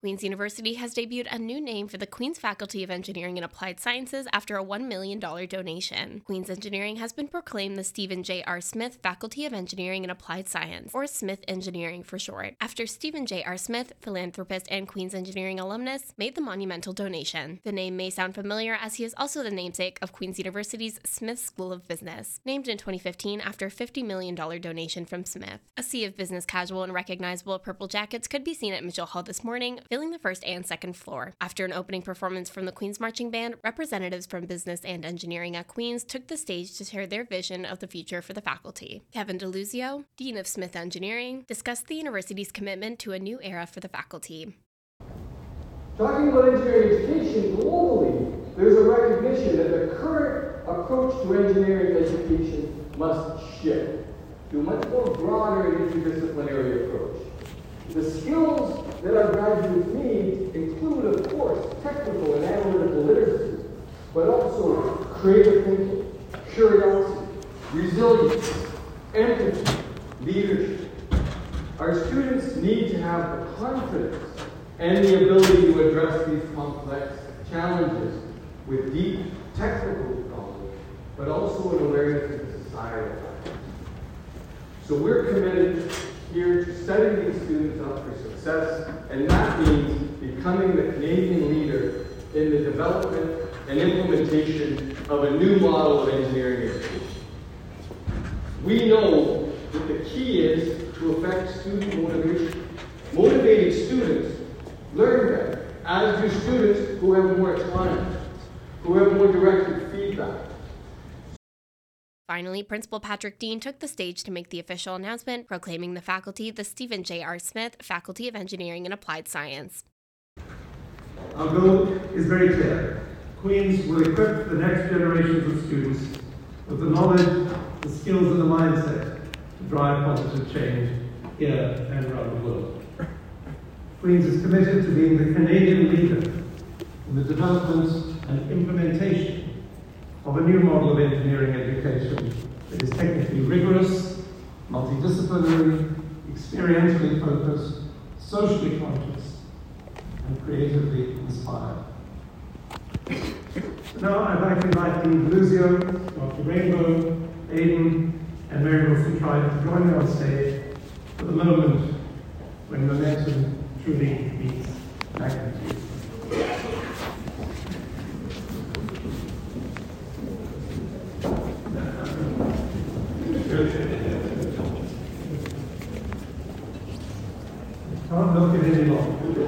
Queen's University has debuted a new name for the Queen's Faculty of Engineering and Applied Sciences after a $1 million donation. Queen's Engineering has been proclaimed the Stephen J. R. Smith Faculty of Engineering and Applied Science, or Smith Engineering for short, after Stephen J. R. Smith, philanthropist and Queen's Engineering alumnus, made the monumental donation. The name may sound familiar as he is also the namesake of Queen's University's Smith School of Business, named in 2015 after a $50 million donation from Smith. A sea of business casual and recognizable purple jackets could be seen at Mitchell Hall this morning, filling the first and second floor. After an opening performance from the Queen's Marching Band, representatives from business and engineering at Queen's took the stage to share their vision of the future for the faculty. Kevin DeLuzio, Dean of Smith Engineering, discussed the university's commitment to a new era for the faculty. Talking about engineering education globally, there's a recognition that the current approach to engineering education must shift to a much more broader and interdisciplinary approach. The skills that our graduates need include, of course, technical and analytical literacy, but also creative thinking, curiosity, resilience, empathy, leadership. Our students need to have the confidence and the ability to address these complex challenges with deep technical knowledge, but also an awareness of the societal factors. So we're committed here to setting these students up for success, and that means becoming the Canadian leader in the development and implementation of a new model of engineering education. We know that the key is to affect student motivation. Motivated students learn better, as do students who have more autonomy, who have more directed feedback. Finally, Principal Patrick Dean took the stage to make the official announcement, proclaiming the faculty the Stephen J. R. Smith Faculty of Engineering and Applied Science. Our goal is very clear. Queen's will equip the next generations of students with the knowledge, the skills and the mindset to drive positive change here and around the world. Queen's is committed to being the Canadian leader in the development and implementation of a new model of engineering education that is technically rigorous, multidisciplinary, experientially focused, socially conscious, and creatively inspired. Now I'd like to invite Dean DeLuzio, Dr. Rainbow, Aidan, and Mary Wilson Tribe to join me on stage for the moment when momentum truly meets magnitude. Can't milk it any longer.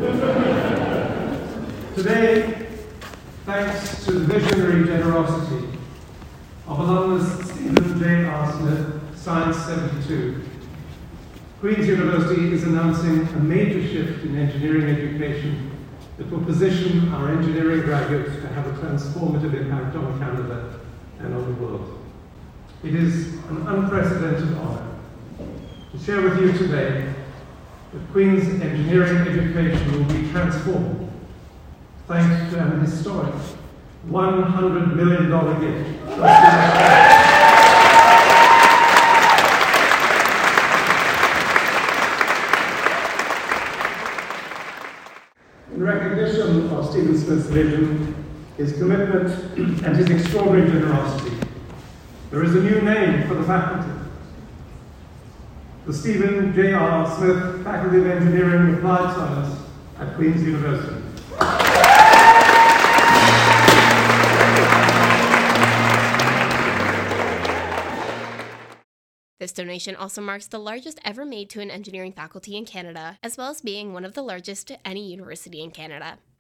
Today, thanks to the visionary generosity of alumnus Stephen J. R. Smith, Science 72, Queen's University is announcing a major shift in engineering education that will position our engineering graduates to have a transformative impact on Canada and on the world. It is an unprecedented honor to share with you today that Queen's engineering education will be transformed thanks to an historic $100 million gift. In recognition of Stephen Smith's vision, his commitment, and his extraordinary generosity, there is a new name for the faculty. The Stephen J. R. Smith Faculty of Engineering and Applied Science at Queen's University. This donation also marks the largest ever made to an engineering faculty in Canada, as well as being one of the largest to any university in Canada.